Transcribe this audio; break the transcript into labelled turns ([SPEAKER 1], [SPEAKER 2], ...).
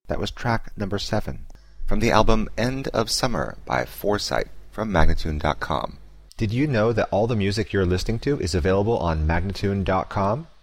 [SPEAKER 1] That was track number 7 from the album End of Summer by Foresight from Magnatune.com. Did you know that all the music you're listening to is available on Magnatune.com?